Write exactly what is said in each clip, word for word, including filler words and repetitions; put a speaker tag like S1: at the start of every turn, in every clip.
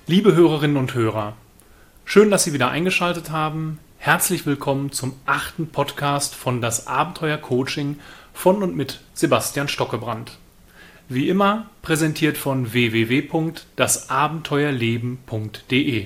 S1: Liebe Hörerinnen und Hörer, schön, dass Sie wieder eingeschaltet haben. Herzlich willkommen zum achten Podcast von Das Abenteuer Coaching von und mit Sebastian Stockebrand. Wie immer präsentiert von w w w punkt das abenteuerleben punkt de.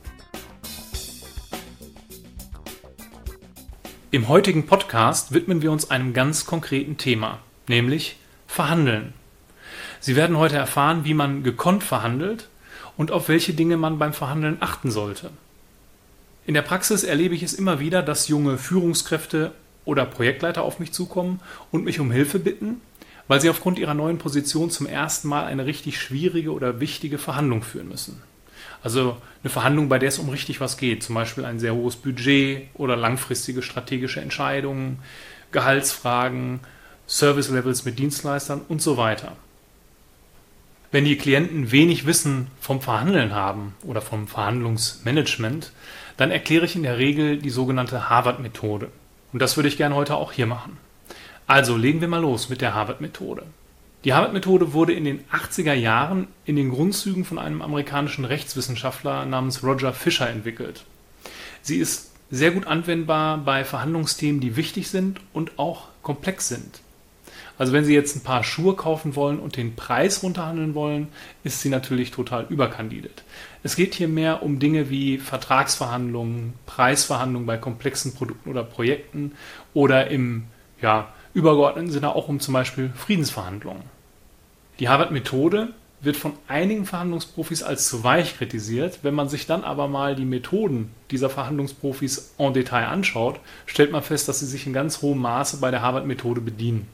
S1: Im heutigen Podcast widmen wir uns einem ganz konkreten Thema, nämlich Verhandeln. Sie werden heute erfahren, wie man gekonnt verhandelt und auf welche Dinge man beim Verhandeln achten sollte. In der Praxis erlebe ich es immer wieder, dass junge Führungskräfte oder Projektleiter auf mich zukommen und mich um Hilfe bitten, weil sie aufgrund ihrer neuen Position zum ersten Mal eine richtig schwierige oder wichtige Verhandlung führen müssen. Also eine Verhandlung, bei der es um richtig was geht, zum Beispiel ein sehr hohes Budget oder langfristige strategische Entscheidungen, Gehaltsfragen, Service-Levels mit Dienstleistern und so weiter. Wenn die Klienten wenig Wissen vom Verhandeln haben oder vom Verhandlungsmanagement, dann erkläre ich in der Regel die sogenannte Harvard-Methode. Und das würde ich gerne heute auch hier machen. Also legen wir mal los mit der Harvard-Methode. Die Harvard-Methode wurde in den achtziger Jahren in den Grundzügen von einem amerikanischen Rechtswissenschaftler namens Roger Fisher entwickelt. Sie ist sehr gut anwendbar bei Verhandlungsthemen, die wichtig sind und auch komplex sind. Also wenn Sie jetzt ein paar Schuhe kaufen wollen und den Preis runterhandeln wollen, ist sie natürlich total überkandidelt. Es geht hier mehr um Dinge wie Vertragsverhandlungen, Preisverhandlungen bei komplexen Produkten oder Projekten oder im ja, übergeordneten Sinne auch um zum Beispiel Friedensverhandlungen. Die Harvard-Methode wird von einigen Verhandlungsprofis als zu weich kritisiert. Wenn man sich dann aber mal die Methoden dieser Verhandlungsprofis en Detail anschaut, stellt man fest, dass sie sich in ganz hohem Maße bei der Harvard-Methode bedienen.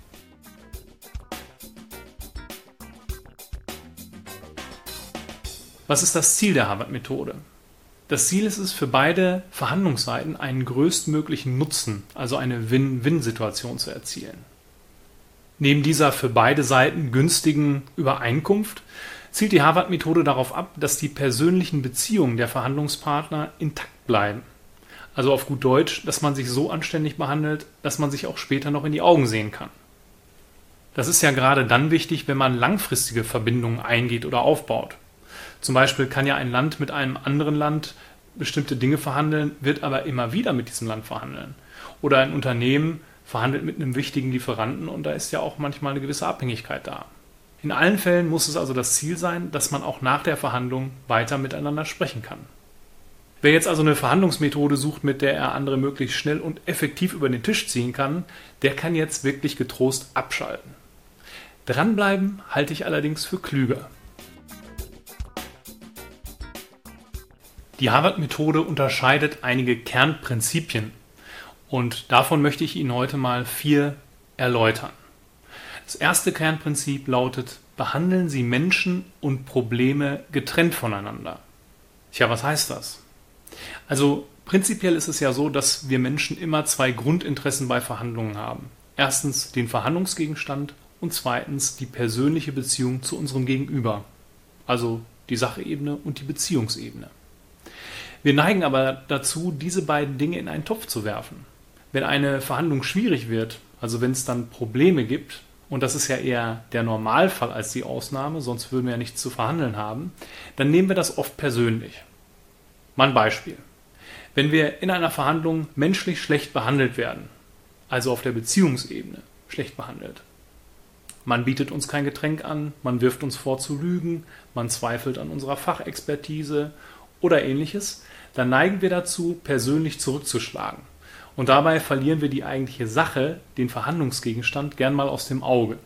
S1: Was ist das Ziel der Harvard-Methode? Das Ziel ist es, für beide Verhandlungsseiten einen größtmöglichen Nutzen, also eine Win-Win-Situation zu erzielen. Neben dieser für beide Seiten günstigen Übereinkunft zielt die Harvard-Methode darauf ab, dass die persönlichen Beziehungen der Verhandlungspartner intakt bleiben. Also auf gut Deutsch, dass man sich so anständig behandelt, dass man sich auch später noch in die Augen sehen kann. Das ist ja gerade dann wichtig, wenn man langfristige Verbindungen eingeht oder aufbaut. Zum Beispiel kann ja ein Land mit einem anderen Land bestimmte Dinge verhandeln, wird aber immer wieder mit diesem Land verhandeln. Oder ein Unternehmen verhandelt mit einem wichtigen Lieferanten und da ist ja auch manchmal eine gewisse Abhängigkeit da. In allen Fällen muss es also das Ziel sein, dass man auch nach der Verhandlung weiter miteinander sprechen kann. Wer jetzt also eine Verhandlungsmethode sucht, mit der er andere möglichst schnell und effektiv über den Tisch ziehen kann, der kann jetzt wirklich getrost abschalten. Dranbleiben halte ich allerdings für klüger. Die Harvard-Methode unterscheidet einige Kernprinzipien und davon möchte ich Ihnen heute mal vier erläutern. Das erste Kernprinzip lautet: Behandeln Sie Menschen und Probleme getrennt voneinander. Tja, was heißt das? Also prinzipiell ist es ja so, dass wir Menschen immer zwei Grundinteressen bei Verhandlungen haben. Erstens den Verhandlungsgegenstand und zweitens die persönliche Beziehung zu unserem Gegenüber. Also die Sachebene und die Beziehungsebene. Wir neigen aber dazu, diese beiden Dinge in einen Topf zu werfen. Wenn eine Verhandlung schwierig wird, also wenn es dann Probleme gibt, und das ist ja eher der Normalfall als die Ausnahme, sonst würden wir ja nichts zu verhandeln haben, dann nehmen wir das oft persönlich. Mal ein Beispiel. Wenn wir in einer Verhandlung menschlich schlecht behandelt werden, also auf der Beziehungsebene schlecht behandelt, man bietet uns kein Getränk an, man wirft uns vor zu lügen, man zweifelt an unserer Fachexpertise oder ähnliches, dann neigen wir dazu, persönlich zurückzuschlagen. Und dabei verlieren wir die eigentliche Sache, den Verhandlungsgegenstand, gern mal aus dem Auge.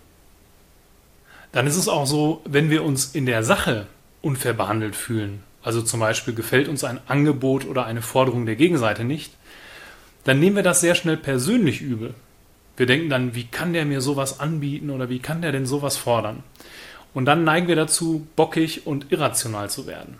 S1: Dann ist es auch so, wenn wir uns in der Sache unfair behandelt fühlen, also zum Beispiel gefällt uns ein Angebot oder eine Forderung der Gegenseite nicht, dann nehmen wir das sehr schnell persönlich übel. Wir denken dann, wie kann der mir sowas anbieten oder wie kann der denn sowas fordern? Und dann neigen wir dazu, bockig und irrational zu werden.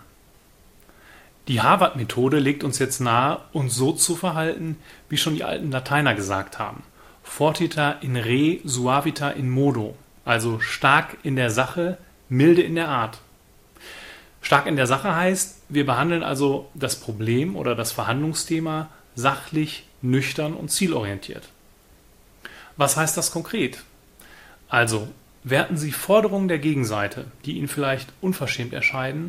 S1: Die Harvard-Methode legt uns jetzt nahe, uns so zu verhalten, wie schon die alten Lateiner gesagt haben. Fortiter in re, suavita in modo. Also stark in der Sache, milde in der Art. Stark in der Sache heißt, wir behandeln also das Problem oder das Verhandlungsthema sachlich, nüchtern und zielorientiert. Was heißt das konkret? Also, werten Sie Forderungen der Gegenseite, die Ihnen vielleicht unverschämt erscheinen,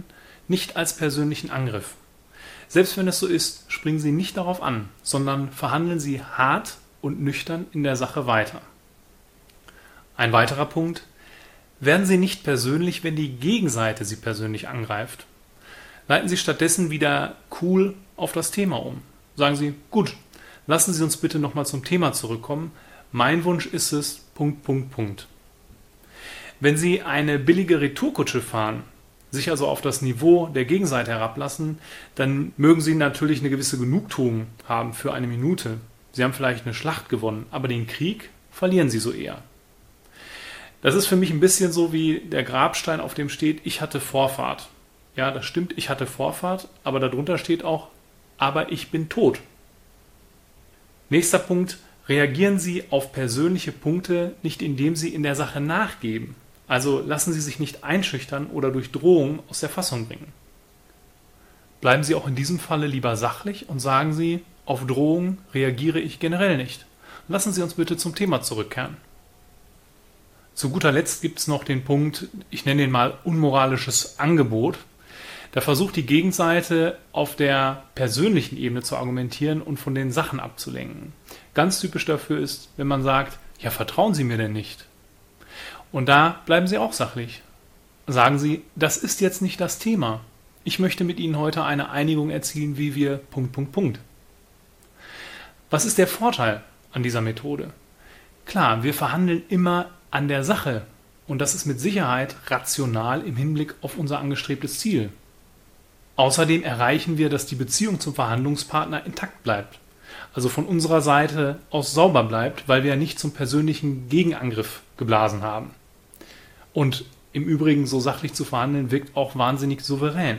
S1: nicht als persönlichen Angriff. Selbst wenn es so ist, springen Sie nicht darauf an, sondern verhandeln Sie hart und nüchtern in der Sache weiter. Ein weiterer Punkt: Werden Sie nicht persönlich, wenn die Gegenseite Sie persönlich angreift. Leiten Sie stattdessen wieder cool auf das Thema um. Sagen Sie: Gut, lassen Sie uns bitte nochmal zum Thema zurückkommen. Mein Wunsch ist es, Punkt, Punkt, Punkt. Wenn Sie eine billige Retourkutsche fahren, sich also auf das Niveau der Gegenseite herablassen, dann mögen Sie natürlich eine gewisse Genugtuung haben für eine Minute. Sie haben vielleicht eine Schlacht gewonnen, aber den Krieg verlieren Sie so eher. Das ist für mich ein bisschen so wie der Grabstein, auf dem steht: Ich hatte Vorfahrt. Ja, das stimmt, ich hatte Vorfahrt, aber darunter steht auch: Aber ich bin tot. Nächster Punkt: Reagieren Sie auf persönliche Punkte nicht, indem Sie in der Sache nachgeben. Also lassen Sie sich nicht einschüchtern oder durch Drohungen aus der Fassung bringen. Bleiben Sie auch in diesem Falle lieber sachlich und sagen Sie: Auf Drohungen reagiere ich generell nicht. Lassen Sie uns bitte zum Thema zurückkehren. Zu guter Letzt gibt es noch den Punkt, ich nenne den mal unmoralisches Angebot. Da versucht die Gegenseite auf der persönlichen Ebene zu argumentieren und von den Sachen abzulenken. Ganz typisch dafür ist, wenn man sagt: Ja, vertrauen Sie mir denn nicht? Und da bleiben Sie auch sachlich. Sagen Sie: Das ist jetzt nicht das Thema. Ich möchte mit Ihnen heute eine Einigung erzielen, wie wir Punkt, Punkt, Punkt. Was ist der Vorteil an dieser Methode? Klar, wir verhandeln immer an der Sache und das ist mit Sicherheit rational im Hinblick auf unser angestrebtes Ziel. Außerdem erreichen wir, dass die Beziehung zum Verhandlungspartner intakt bleibt, also von unserer Seite aus sauber bleibt, weil wir ja nicht zum persönlichen Gegenangriff geblasen haben. Und im Übrigen, so sachlich zu verhandeln, wirkt auch wahnsinnig souverän.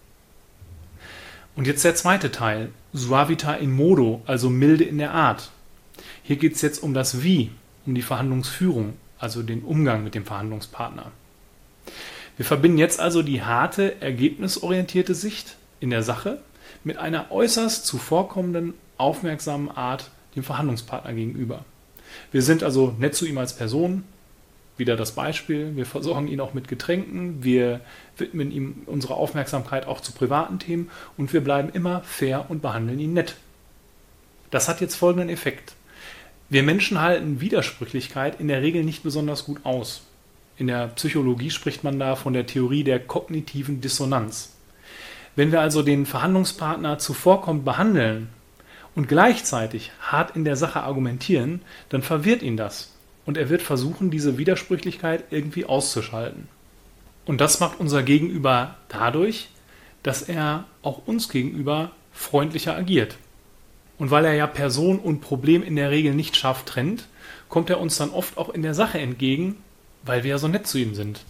S1: Und jetzt der zweite Teil: Suavita in modo, also milde in der Art. Hier geht es jetzt um das Wie, um die Verhandlungsführung, also den Umgang mit dem Verhandlungspartner. Wir verbinden jetzt also die harte, ergebnisorientierte Sicht in der Sache mit einer äußerst zuvorkommenden, aufmerksamen Art dem Verhandlungspartner gegenüber. Wir sind also nett zu ihm als Person, wieder das Beispiel, wir versorgen ihn auch mit Getränken, wir widmen ihm unsere Aufmerksamkeit auch zu privaten Themen und wir bleiben immer fair und behandeln ihn nett. Das hat jetzt folgenden Effekt: Wir Menschen halten Widersprüchlichkeit in der Regel nicht besonders gut aus. In der Psychologie spricht man da von der Theorie der kognitiven Dissonanz. Wenn wir also den Verhandlungspartner zuvorkommend behandeln und gleichzeitig hart in der Sache argumentieren, dann verwirrt ihn das und er wird versuchen, diese Widersprüchlichkeit irgendwie auszuschalten. Und das macht unser Gegenüber dadurch, dass er auch uns gegenüber freundlicher agiert. Und weil er ja Person und Problem in der Regel nicht scharf trennt, kommt er uns dann oft auch in der Sache entgegen, weil wir ja so nett zu ihm sind.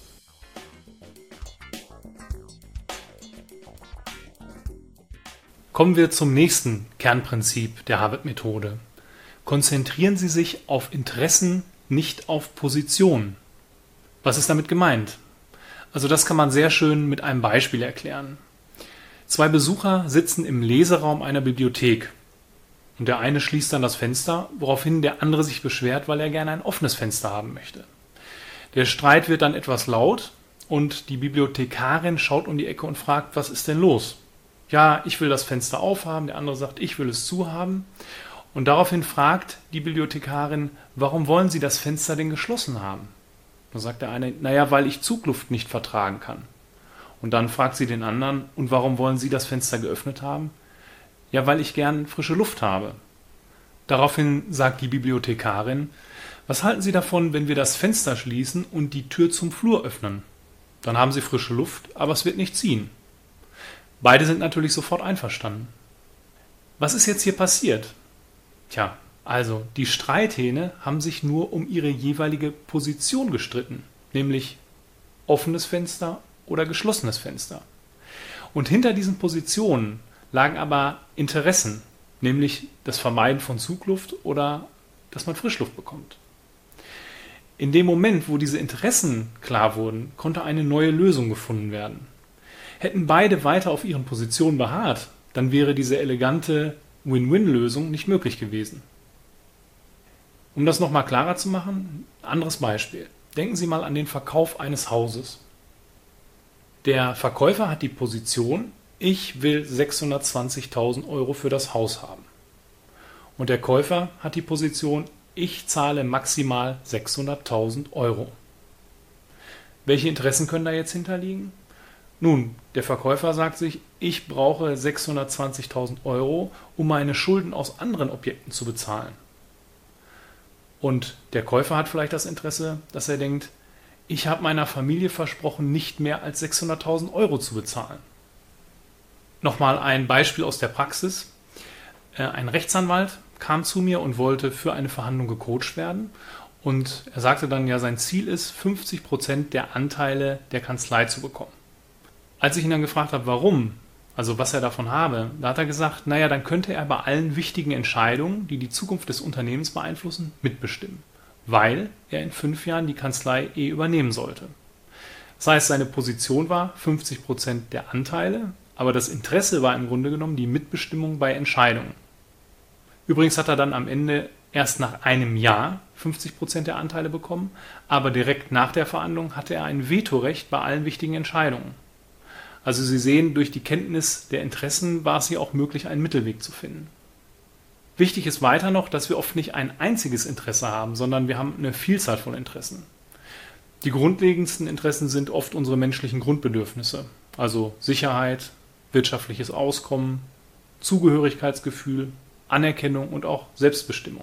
S1: Kommen wir zum nächsten Kernprinzip der Harvard-Methode. Konzentrieren Sie sich auf Interessen, nicht auf Positionen. Was ist damit gemeint? Also das kann man sehr schön mit einem Beispiel erklären. Zwei Besucher sitzen im Leseraum einer Bibliothek. Und der eine schließt dann das Fenster, woraufhin der andere sich beschwert, weil er gerne ein offenes Fenster haben möchte. Der Streit wird dann etwas laut und die Bibliothekarin schaut um die Ecke und fragt: Was ist denn los? Ja, ich will das Fenster aufhaben, der andere sagt: Ich will es zuhaben. Und daraufhin fragt die Bibliothekarin: Warum wollen Sie das Fenster denn geschlossen haben? Dann sagt der eine: Naja, weil ich Zugluft nicht vertragen kann. Und dann fragt sie den anderen: Und warum wollen Sie das Fenster geöffnet haben? Ja, weil ich gern frische Luft habe. Daraufhin sagt die Bibliothekarin: Was halten Sie davon, wenn wir das Fenster schließen und die Tür zum Flur öffnen? Dann haben Sie frische Luft, aber es wird nicht ziehen. Beide sind natürlich sofort einverstanden. Was ist jetzt hier passiert? Tja, also die Streithähne haben sich nur um ihre jeweilige Position gestritten, nämlich offenes Fenster oder geschlossenes Fenster. Und hinter diesen Positionen lagen aber Interessen, nämlich das Vermeiden von Zugluft oder dass man Frischluft bekommt. In dem Moment, wo diese Interessen klar wurden, konnte eine neue Lösung gefunden werden. Hätten beide weiter auf ihren Positionen beharrt, dann wäre diese elegante Win-Win-Lösung nicht möglich gewesen. Um das nochmal klarer zu machen, ein anderes Beispiel. Denken Sie mal an den Verkauf eines Hauses. Der Verkäufer hat die Position, ich will sechshundertzwanzigtausend Euro für das Haus haben. Und der Käufer hat die Position, ich zahle maximal sechshunderttausend Euro. Welche Interessen können da jetzt hinterliegen? Nun, der Verkäufer sagt sich, ich brauche sechshundertzwanzigtausend Euro, um meine Schulden aus anderen Objekten zu bezahlen. Und der Käufer hat vielleicht das Interesse, dass er denkt, ich habe meiner Familie versprochen, nicht mehr als sechshunderttausend Euro zu bezahlen. Nochmal ein Beispiel aus der Praxis. Ein Rechtsanwalt kam zu mir und wollte für eine Verhandlung gecoacht werden. Und er sagte dann, ja, sein Ziel ist, fünfzig Prozent der Anteile der Kanzlei zu bekommen. Als ich ihn dann gefragt habe, warum, also was er davon habe, da hat er gesagt, naja, dann könnte er bei allen wichtigen Entscheidungen, die die Zukunft des Unternehmens beeinflussen, mitbestimmen, weil er in fünf Jahren die Kanzlei eh übernehmen sollte. Das heißt, seine Position war fünfzig Prozent der Anteile, aber das Interesse war im Grunde genommen die Mitbestimmung bei Entscheidungen. Übrigens hat er dann am Ende erst nach einem Jahr fünfzig Prozent der Anteile bekommen, aber direkt nach der Verhandlung hatte er ein Vetorecht bei allen wichtigen Entscheidungen. Also Sie sehen, durch die Kenntnis der Interessen war es hier auch möglich, einen Mittelweg zu finden. Wichtig ist weiter noch, dass wir oft nicht ein einziges Interesse haben, sondern wir haben eine Vielzahl von Interessen. Die grundlegendsten Interessen sind oft unsere menschlichen Grundbedürfnisse, also Sicherheit, wirtschaftliches Auskommen, Zugehörigkeitsgefühl, Anerkennung und auch Selbstbestimmung.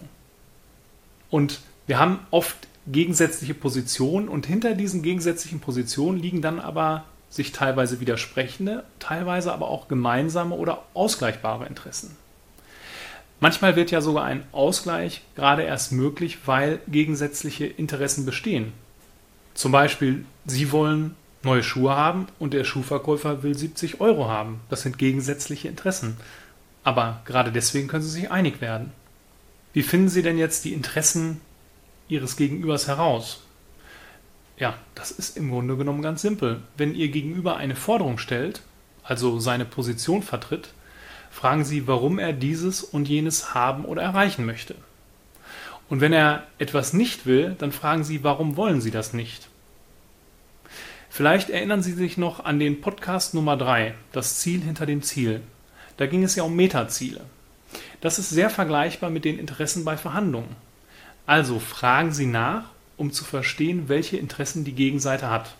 S1: Und wir haben oft gegensätzliche Positionen und hinter diesen gegensätzlichen Positionen liegen dann aber sich teilweise widersprechende, teilweise aber auch gemeinsame oder ausgleichbare Interessen. Manchmal wird ja sogar ein Ausgleich gerade erst möglich, weil gegensätzliche Interessen bestehen. Zum Beispiel, Sie wollen neue Schuhe haben und der Schuhverkäufer will siebzig Euro haben. Das sind gegensätzliche Interessen. Aber gerade deswegen können Sie sich einig werden. Wie finden Sie denn jetzt die Interessen Ihres Gegenübers heraus? Ja, das ist im Grunde genommen ganz simpel. Wenn Ihr Gegenüber eine Forderung stellt, also seine Position vertritt, fragen Sie, warum er dieses und jenes haben oder erreichen möchte. Und wenn er etwas nicht will, dann fragen Sie, warum wollen Sie das nicht? Vielleicht erinnern Sie sich noch an den Podcast Nummer drei, das Ziel hinter dem Ziel. Da ging es ja um Metaziele. Das ist sehr vergleichbar mit den Interessen bei Verhandlungen. Also fragen Sie nach, um zu verstehen, welche Interessen die Gegenseite hat.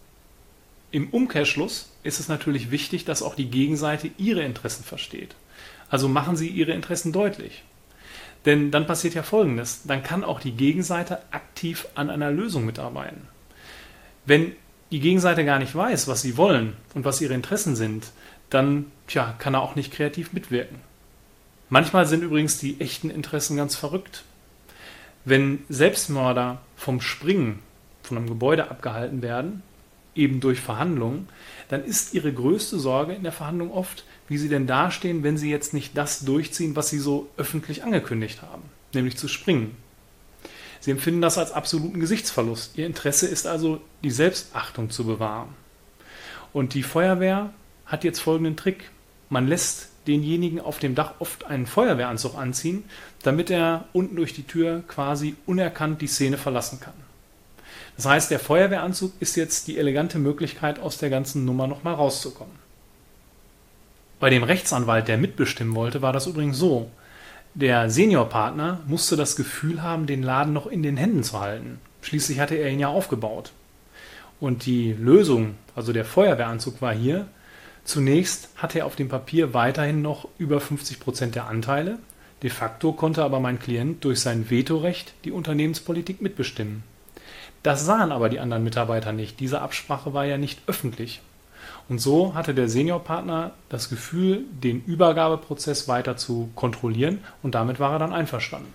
S1: Im Umkehrschluss ist es natürlich wichtig, dass auch die Gegenseite ihre Interessen versteht. Also machen Sie Ihre Interessen deutlich. Denn dann passiert ja Folgendes, dann kann auch die Gegenseite aktiv an einer Lösung mitarbeiten. Wenn die Gegenseite gar nicht weiß, was sie wollen und was ihre Interessen sind, dann tja, kann er auch nicht kreativ mitwirken. Manchmal sind übrigens die echten Interessen ganz verrückt. Wenn Selbstmörder vom Springen von einem Gebäude abgehalten werden, eben durch Verhandlungen, dann ist ihre größte Sorge in der Verhandlung oft, wie sie denn dastehen, wenn sie jetzt nicht das durchziehen, was sie so öffentlich angekündigt haben, nämlich zu springen. Sie empfinden das als absoluten Gesichtsverlust. Ihr Interesse ist also, die Selbstachtung zu bewahren. Und die Feuerwehr hat jetzt folgenden Trick. Man lässt denjenigen auf dem Dach oft einen Feuerwehranzug anziehen, damit er unten durch die Tür quasi unerkannt die Szene verlassen kann. Das heißt, der Feuerwehranzug ist jetzt die elegante Möglichkeit, aus der ganzen Nummer nochmal rauszukommen. Bei dem Rechtsanwalt, der mitbestimmen wollte, war das übrigens so. Der Seniorpartner musste das Gefühl haben, den Laden noch in den Händen zu halten. Schließlich hatte er ihn ja aufgebaut. Und die Lösung, also der Feuerwehranzug, war hier: Zunächst hatte er auf dem Papier weiterhin noch über fünfzig Prozent der Anteile. De facto konnte aber mein Klient durch sein Vetorecht die Unternehmenspolitik mitbestimmen. Das sahen aber die anderen Mitarbeiter nicht. Diese Absprache war ja nicht öffentlich. Und so hatte der Seniorpartner das Gefühl, den Übergabeprozess weiter zu kontrollieren, und damit war er dann einverstanden.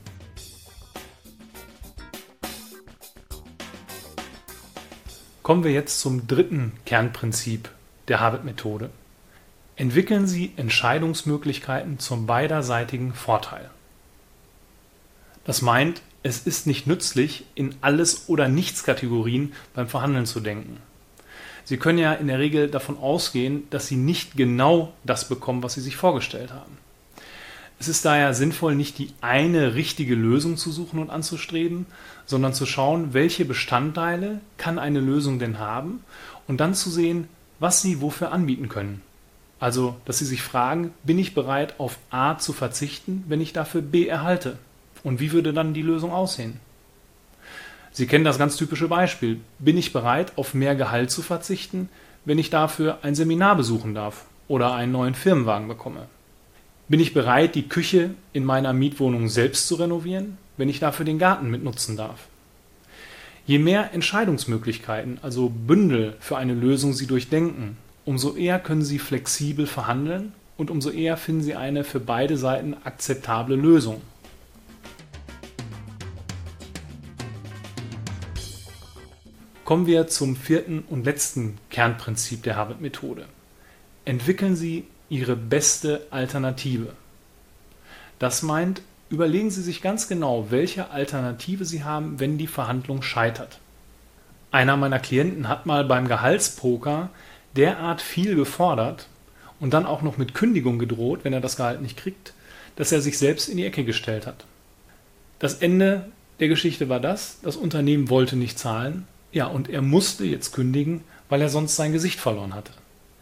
S1: Kommen wir jetzt zum dritten Kernprinzip der Harvard-Methode. Entwickeln Sie Entscheidungsmöglichkeiten zum beiderseitigen Vorteil. Das meint, es ist nicht nützlich, in Alles- oder Nichts-Kategorien beim Verhandeln zu denken. Sie können ja in der Regel davon ausgehen, dass Sie nicht genau das bekommen, was Sie sich vorgestellt haben. Es ist daher sinnvoll, nicht die eine richtige Lösung zu suchen und anzustreben, sondern zu schauen, welche Bestandteile kann eine Lösung denn haben und dann zu sehen, was sie wofür anbieten können. Also, dass Sie sich fragen, bin ich bereit, auf A zu verzichten, wenn ich dafür B erhalte? Und wie würde dann die Lösung aussehen? Sie kennen das ganz typische Beispiel. Bin ich bereit, auf mehr Gehalt zu verzichten, wenn ich dafür ein Seminar besuchen darf oder einen neuen Firmenwagen bekomme? Bin ich bereit, die Küche in meiner Mietwohnung selbst zu renovieren, wenn ich dafür den Garten mitnutzen darf? Je mehr Entscheidungsmöglichkeiten, also Bündel für eine Lösung Sie durchdenken, umso eher können Sie flexibel verhandeln und umso eher finden Sie eine für beide Seiten akzeptable Lösung. Kommen wir zum vierten und letzten Kernprinzip der Harvard-Methode. Entwickeln Sie Ihre beste Alternative. Das meint, überlegen Sie sich ganz genau, welche Alternative Sie haben, wenn die Verhandlung scheitert. Einer meiner Klienten hat mal beim Gehaltspoker derart viel gefordert und dann auch noch mit Kündigung gedroht, wenn er das Gehalt nicht kriegt, dass er sich selbst in die Ecke gestellt hat. Das Ende der Geschichte war das, das Unternehmen wollte nicht zahlen, ja, und er musste jetzt kündigen, weil er sonst sein Gesicht verloren hatte.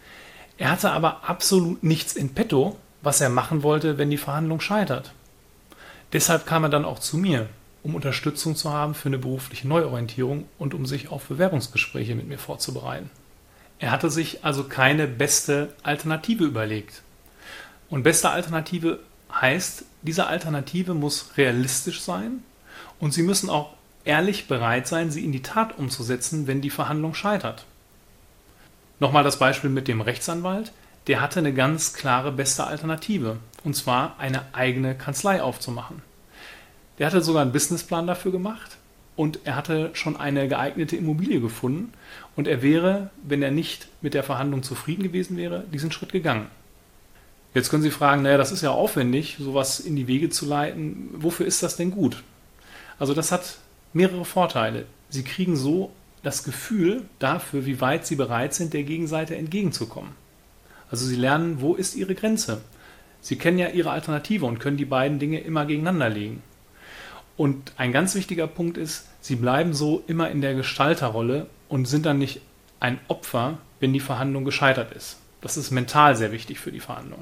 S1: Er hatte aber absolut nichts in petto, was er machen wollte, wenn die Verhandlung scheitert. Deshalb kam er dann auch zu mir, um Unterstützung zu haben für eine berufliche Neuorientierung und um sich auf Bewerbungsgespräche mit mir vorzubereiten. Er hatte sich also keine beste Alternative überlegt. Und beste Alternative heißt, diese Alternative muss realistisch sein und Sie müssen auch ehrlich bereit sein, sie in die Tat umzusetzen, wenn die Verhandlung scheitert. Nochmal das Beispiel mit dem Rechtsanwalt. Der hatte eine ganz klare beste Alternative, und zwar eine eigene Kanzlei aufzumachen. Der hatte sogar einen Businessplan dafür gemacht und er hatte schon eine geeignete Immobilie gefunden und er wäre, wenn er nicht mit der Verhandlung zufrieden gewesen wäre, diesen Schritt gegangen. Jetzt können Sie fragen, naja, das ist ja aufwendig, sowas in die Wege zu leiten. Wofür ist das denn gut? Also das hat mehrere Vorteile. Sie kriegen so das Gefühl dafür, wie weit Sie bereit sind, der Gegenseite entgegenzukommen. Also Sie lernen, wo ist Ihre Grenze? Sie kennen ja Ihre Alternative und können die beiden Dinge immer gegeneinander legen. Und ein ganz wichtiger Punkt ist, Sie bleiben so immer in der Gestalterrolle und sind dann nicht ein Opfer, wenn die Verhandlung gescheitert ist. Das ist mental sehr wichtig für die Verhandlung.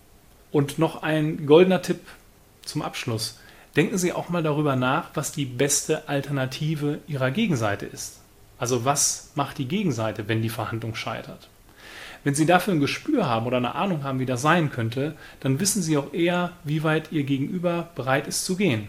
S1: Und noch ein goldener Tipp zum Abschluss. Denken Sie auch mal darüber nach, was die beste Alternative Ihrer Gegenseite ist. Also was macht die Gegenseite, wenn die Verhandlung scheitert? Wenn Sie dafür ein Gespür haben oder eine Ahnung haben, wie das sein könnte, dann wissen Sie auch eher, wie weit Ihr Gegenüber bereit ist zu gehen.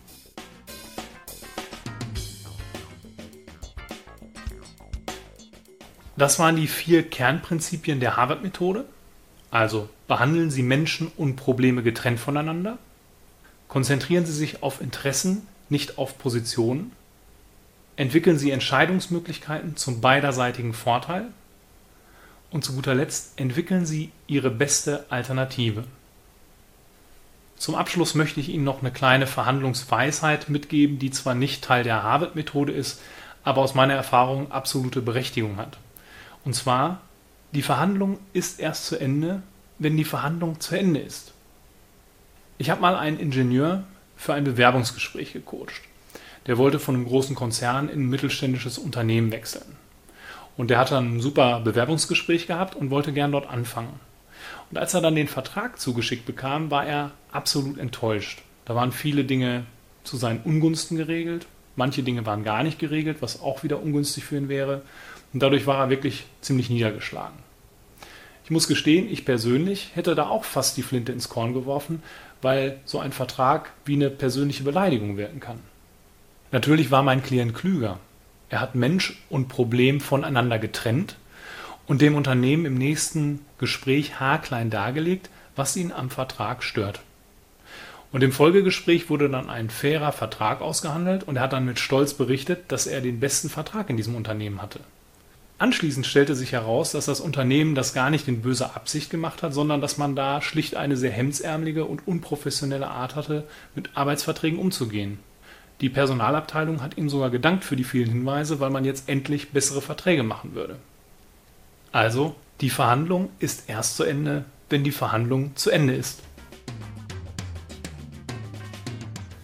S1: Das waren die vier Kernprinzipien der Harvard-Methode. Also behandeln Sie Menschen und Probleme getrennt voneinander. Konzentrieren Sie sich auf Interessen, nicht auf Positionen. Entwickeln Sie Entscheidungsmöglichkeiten zum beiderseitigen Vorteil. Und zu guter Letzt entwickeln Sie Ihre beste Alternative. Zum Abschluss möchte ich Ihnen noch eine kleine Verhandlungsweisheit mitgeben, die zwar nicht Teil der Harvard-Methode ist, aber aus meiner Erfahrung absolute Berechtigung hat. Und zwar, die Verhandlung ist erst zu Ende, wenn die Verhandlung zu Ende ist. Ich habe mal einen Ingenieur für ein Bewerbungsgespräch gecoacht. Der wollte von einem großen Konzern in ein mittelständisches Unternehmen wechseln. Und der hatte ein super Bewerbungsgespräch gehabt und wollte gern dort anfangen. Und als er dann den Vertrag zugeschickt bekam, war er absolut enttäuscht. Da waren viele Dinge zu seinen Ungunsten geregelt. Manche Dinge waren gar nicht geregelt, was auch wieder ungünstig für ihn wäre. Und dadurch war er wirklich ziemlich niedergeschlagen. Ich muss gestehen, ich persönlich hätte da auch fast die Flinte ins Korn geworfen, weil so ein Vertrag wie eine persönliche Beleidigung wirken kann. Natürlich war mein Klient klüger. Er hat Mensch und Problem voneinander getrennt und dem Unternehmen im nächsten Gespräch haarklein dargelegt, was ihn am Vertrag stört. Und im Folgegespräch wurde dann ein fairer Vertrag ausgehandelt und er hat dann mit Stolz berichtet, dass er den besten Vertrag in diesem Unternehmen hatte. Anschließend stellte sich heraus, dass das Unternehmen das gar nicht in böser Absicht gemacht hat, sondern dass man da schlicht eine sehr hemdsärmelige und unprofessionelle Art hatte, mit Arbeitsverträgen umzugehen. Die Personalabteilung hat ihm sogar gedankt für die vielen Hinweise, weil man jetzt endlich bessere Verträge machen würde. Also, die Verhandlung ist erst zu Ende, wenn die Verhandlung zu Ende ist.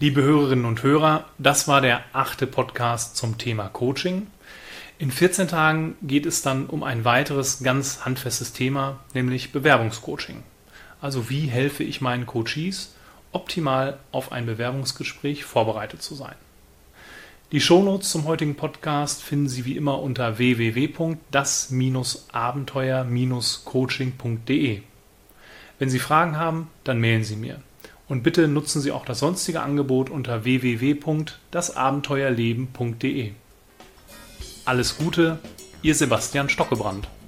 S1: Liebe Hörerinnen und Hörer, das war der achte Podcast zum Thema Coaching. In vierzehn Tagen geht es dann um ein weiteres ganz handfestes Thema, nämlich Bewerbungscoaching. Also wie helfe ich meinen Coachees, optimal auf ein Bewerbungsgespräch vorbereitet zu sein. Die Shownotes zum heutigen Podcast finden Sie wie immer unter w w w punkt das abenteuer coaching punkt d e. Wenn Sie Fragen haben, dann mailen Sie mir. Und bitte nutzen Sie auch das sonstige Angebot unter w w w punkt das abenteuerleben punkt d e. Alles Gute, Ihr Sebastian Stockebrand.